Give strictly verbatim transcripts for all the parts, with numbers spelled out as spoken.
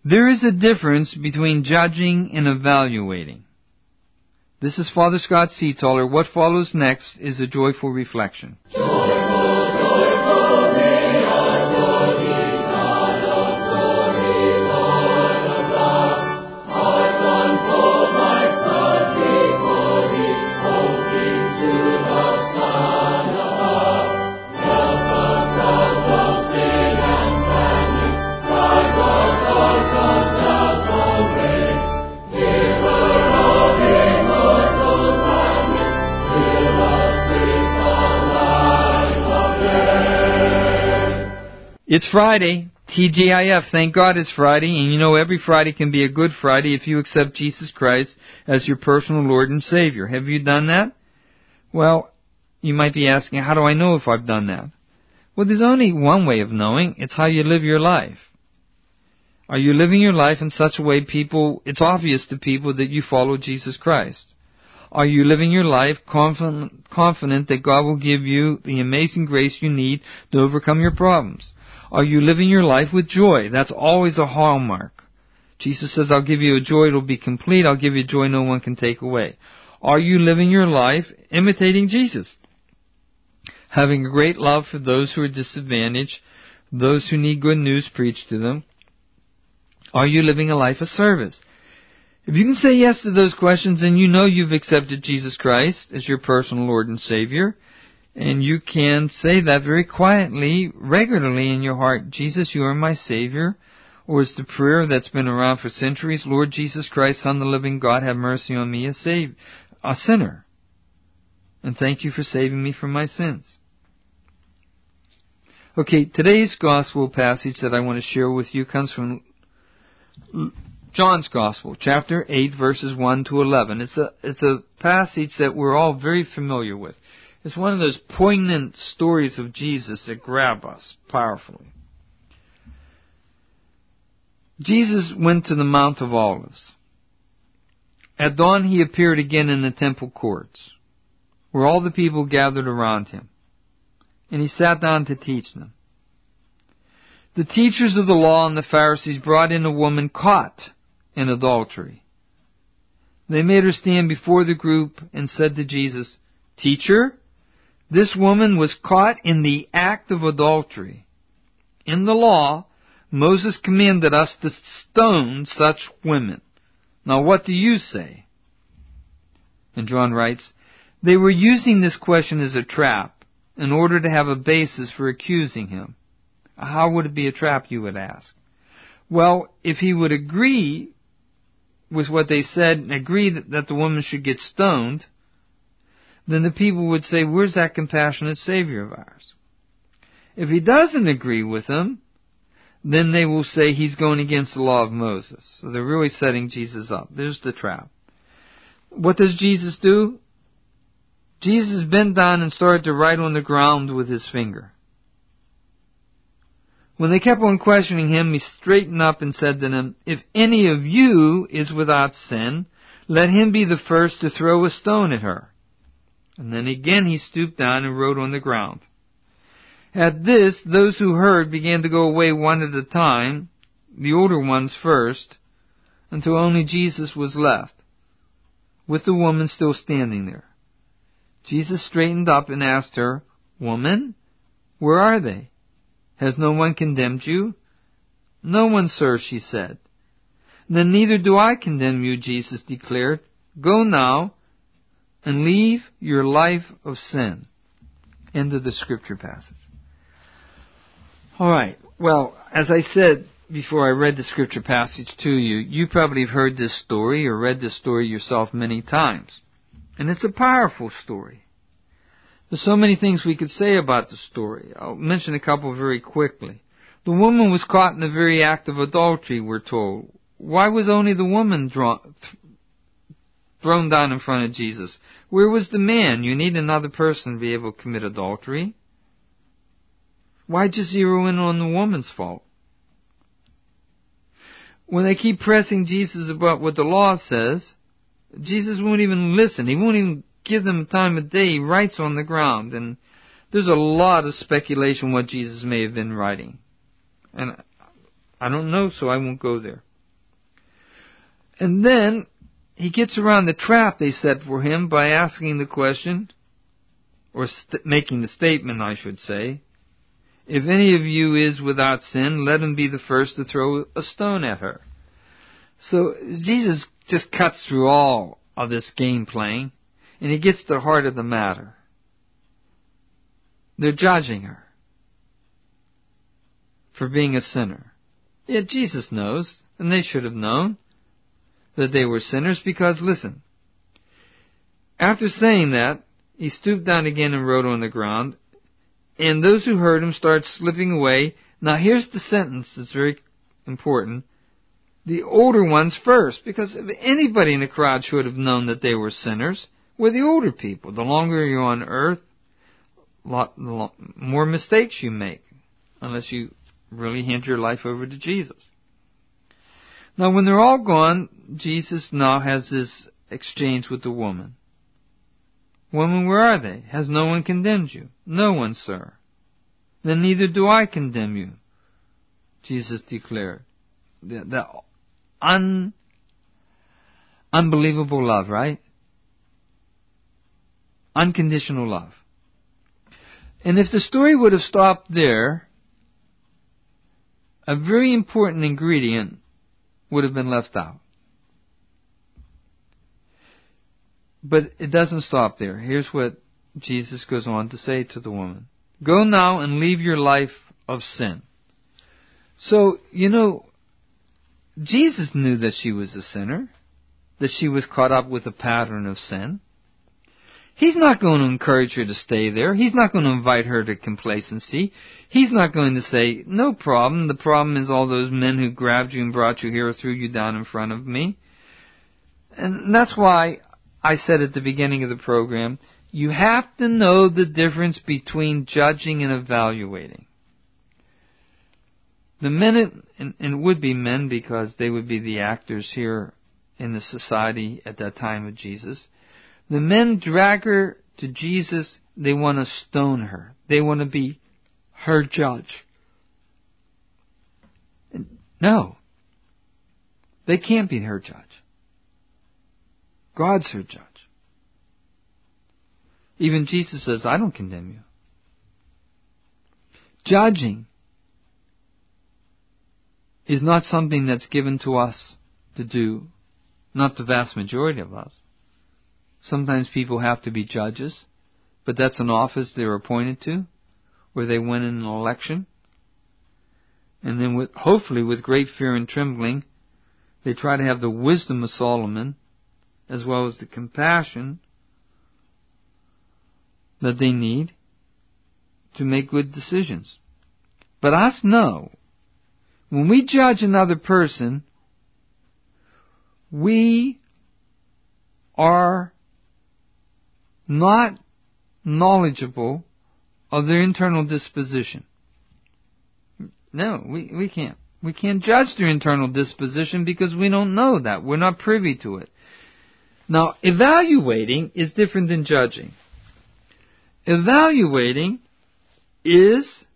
There is a difference between judging and evaluating. This is Father Scott Seetoller. What follows next is a joyful reflection. It's Friday, T G I F. Thank God it's Friday, and you know every Friday can be a good Friday if you accept Jesus Christ as your personal Lord and Savior. Have you done that? Well, you might be asking, how do I know if I've done that? Well, there's only one way of knowing. It's how you live your life. Are you living your life in such a way people, it's obvious to people that you follow Jesus Christ? Are you living your life confident, confident that God will give you the amazing grace you need to overcome your problems? Are you living your life with joy? That's always a hallmark. Jesus says, I'll give you a joy, it'll be complete. I'll give you joy no one can take away. Are you living your life imitating Jesus? Having a great love for those who are disadvantaged, those who need good news preached to them. Are you living a life of service? If you can say yes to those questions, then you know you've accepted Jesus Christ as your personal Lord and Savior. And you can say that very quietly, regularly in your heart, Jesus, you are my Savior. Or it's the prayer that's been around for centuries, Lord Jesus Christ, Son of the living God, have mercy on me, a, save, a sinner. And thank you for saving me from my sins. Okay, today's gospel passage that I want to share with you comes from John's Gospel, chapter eight, verses one to eleven. It's a, it's a passage that we're all very familiar with. It's one of those poignant stories of Jesus that grab us powerfully. Jesus went to the Mount of Olives. At dawn he appeared again in the temple courts, where all the people gathered around him, and he sat down to teach them. The teachers of the law and the Pharisees brought in a woman caught in adultery. They made her stand before the group and said to Jesus, Teacher, this woman was caught in the act of adultery. In the law, Moses commanded us to stone such women. Now what do you say? And John writes, they were using this question as a trap in order to have a basis for accusing him. How would it be a trap, you would ask? Well, if he would agree with what they said and agree that, that the woman should get stoned, then the people would say, where's that compassionate Savior of ours? If he doesn't agree with them, then they will say he's going against the law of Moses. So they're really setting Jesus up. There's the trap. What does Jesus do? Jesus bent down and started to write on the ground with his finger. When they kept on questioning him, he straightened up and said to them, if any of you is without sin, let him be the first to throw a stone at her. And then again he stooped down and wrote on the ground. At this, those who heard began to go away one at a time, the older ones first, until only Jesus was left, with the woman still standing there. Jesus straightened up and asked her, Woman, where are they? Has no one condemned you? No one, sir, she said. Then neither do I condemn you, Jesus declared. Go now and leave your life of sin. End of the scripture passage. All right. Well, as I said before I read the scripture passage to you, you probably have heard this story or read this story yourself many times. And it's a powerful story. There's so many things we could say about the story. I'll mention a couple very quickly. The woman was caught in the very act of adultery, we're told. Why was only the woman drawn, th- thrown down in front of Jesus? Where was the man? You need another person to be able to commit adultery. Why'd you zero in on the woman's fault? When they keep pressing Jesus about what the law says, Jesus won't even listen. He won't even give them time of day. He writes on the ground. And there's a lot of speculation what Jesus may have been writing. And I don't know, so I won't go there. And then he gets around the trap they set for him by asking the question, or st- making the statement, I should say, if any of you is without sin, let him be the first to throw a stone at her. So Jesus just cuts through all of this game playing, and he gets to the heart of the matter. They're judging her for being a sinner. Yet Jesus knows, and they should have known, that they were sinners because, listen, after saying that, he stooped down again and wrote on the ground, and those who heard him started slipping away. Now here's the sentence that's very important. The older ones first, because if anybody in the crowd should have known that they were sinners, were the older people. The longer you're on earth, lot, lot more mistakes you make, unless you really hand your life over to Jesus. Now when they're all gone, Jesus now has this exchange with the woman. Woman, where are they? Has no one condemned you? No one, sir. Then neither do I condemn you, Jesus declared. The, the un, unbelievable love, right? Unconditional love. And if the story would have stopped there, a very important ingredient would have been left out. But it doesn't stop there. Here's what Jesus goes on to say to the woman. Go now and leave your life of sin. So, you know, Jesus knew that she was a sinner, that she was caught up with a pattern of sin. He's not going to encourage her to stay there. He's not going to invite her to complacency. He's not going to say, no problem. The problem is all those men who grabbed you and brought you here threw you down in front of me. And that's why I said at the beginning of the program, you have to know the difference between judging and evaluating. The men, and, and would be men because they would be the actors here in the society at that time of Jesus, the men drag her to Jesus. They want to stone her. They want to be her judge. No. They can't be her judge. God's her judge. Even Jesus says, I don't condemn you. Judging is not something that's given to us to do, not the vast majority of us. Sometimes people have to be judges, but that's an office they're appointed to, where they win an election. And then with, hopefully with great fear and trembling, they try to have the wisdom of Solomon, as well as the compassion that they need to make good decisions. But us know, when we judge another person, we are not knowledgeable of their internal disposition. No, we, we can't. We can't judge their internal disposition because we don't know that. We're not privy to it. Now, evaluating is different than judging. Evaluating is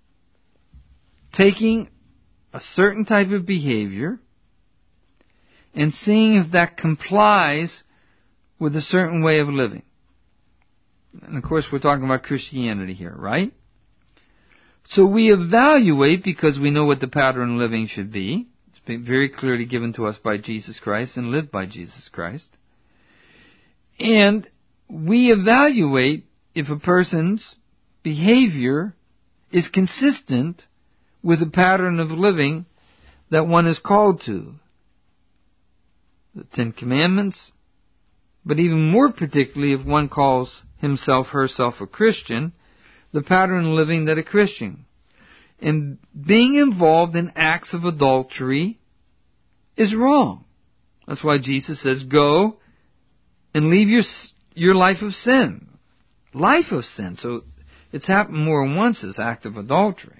taking a certain type of behavior and seeing if that complies with a certain way of living. And of course, we're talking about Christianity here, right? So we evaluate because we know what the pattern of living should be. It's been very clearly given to us by Jesus Christ and lived by Jesus Christ. And we evaluate if a person's behavior is consistent with a pattern of living that one is called to. The Ten Commandments, but even more particularly if one calls himself, herself a Christian, the pattern of living that a Christian. And being involved in acts of adultery is wrong. That's why Jesus says, go and leave your your life of sin. Life of sin. So it's happened more than once, this act of adultery.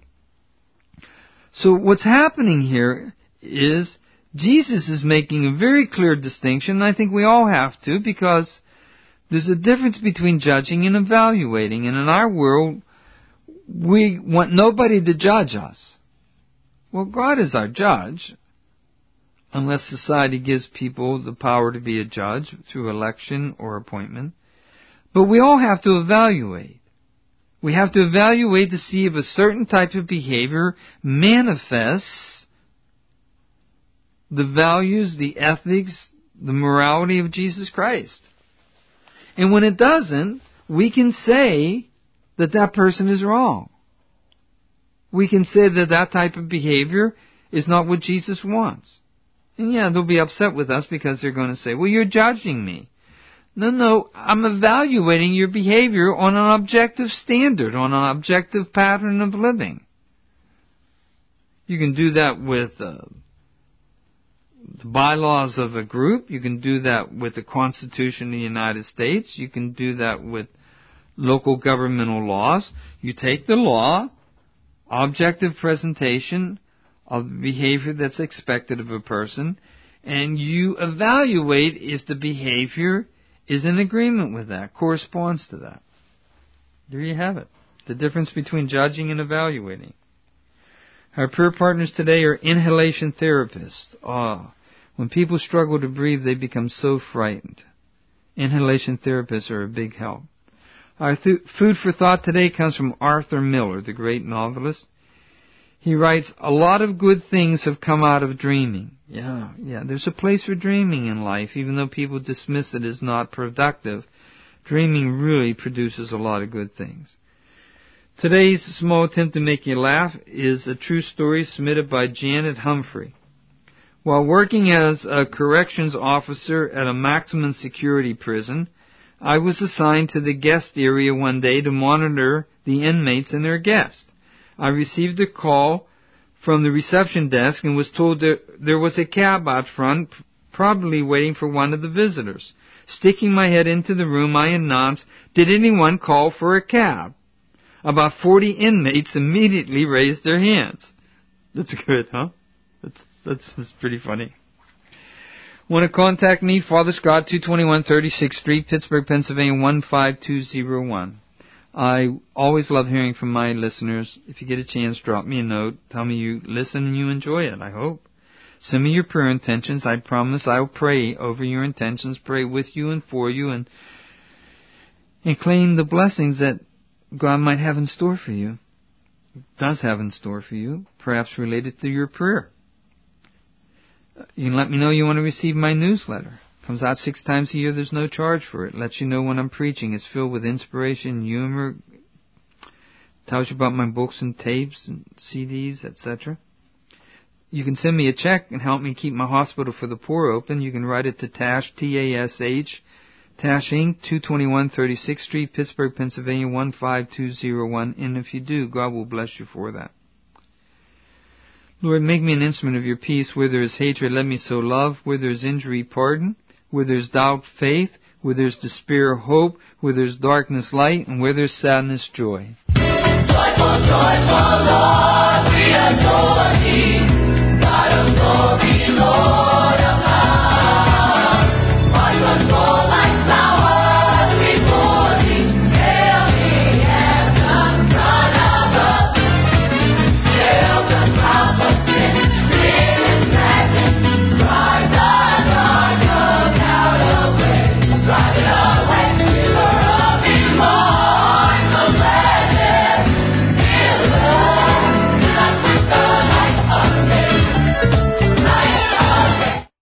So what's happening here is Jesus is making a very clear distinction, and I think we all have to, because there's a difference between judging and evaluating. And in our world, we want nobody to judge us. Well, God is our judge. unless society gives people the power to be a judge through election or appointment. But we all have to evaluate. We have to evaluate to see if a certain type of behavior manifests the values, the ethics, the morality of Jesus Christ. And when it doesn't, we can say that that person is wrong. We can say that that type of behavior is not what Jesus wants. And yeah, they'll be upset with us because they're going to say, well, you're judging me. No, no, I'm evaluating your behavior on an objective standard, on an objective pattern of living. You can do that with uh, the bylaws of a group. You can do that with the Constitution of the United States. You can do that with local governmental laws. You take the law, objective presentation of behavior that's expected of a person, and you evaluate if the behavior is in agreement with that, corresponds to that. There you have it. The difference between judging and evaluating. Our prayer partners today are inhalation therapists. Oh, when people struggle to breathe, they become so frightened. Inhalation therapists are a big help. Our th- food for thought today comes from Arthur Miller, the great novelist. He writes, a lot of good things have come out of dreaming. Yeah, yeah, there's a place for dreaming in life, even though people dismiss it as not productive. Dreaming really produces a lot of good things. Today's small attempt to make you laugh is a true story submitted by Janet Humphrey. While working as a corrections officer at a maximum security prison, I was assigned to the guest area one day to monitor the inmates and their guests. I received a call from the reception desk and was told that there was a cab out front, probably waiting for one of the visitors. Sticking my head into the room, I announced, "Did anyone call for a cab?" About forty inmates immediately raised their hands. That's good, huh? That's, that's, that's pretty funny. Want to contact me? Father Scott, two twenty-one thirty-sixth Street, Pittsburgh, Pennsylvania, one five two zero one. I always love hearing from my listeners. If you get a chance, drop me a note. Tell me you listen and you enjoy it, I hope. Send me your prayer intentions. I promise I will pray over your intentions, pray with you and for you, and, and claim the blessings that God might have in store for you, does have in store for you, perhaps related to your prayer. You can let me know you want to receive my newsletter. Comes out six times a year. There's no charge for it. Lets you know when I'm preaching. It's filled with inspiration, humor. Tells you about my books and tapes and C Ds, et cetera. You can send me a check and help me keep my hospital for the poor open. You can write it to Tash, T A S H, Tash Incorporated, two twenty-one thirty-sixth Street, Pittsburgh, Pennsylvania, one five two zero one. And if you do, God will bless you for that. Lord, make me an instrument of your peace. Where there is hatred, let me sow love. Where there is injury, pardon. Where there's doubt, faith. Where there's despair, hope. Where there's darkness, light. And where there's sadness, joy. Joyful, joyful Lord, we adore thee.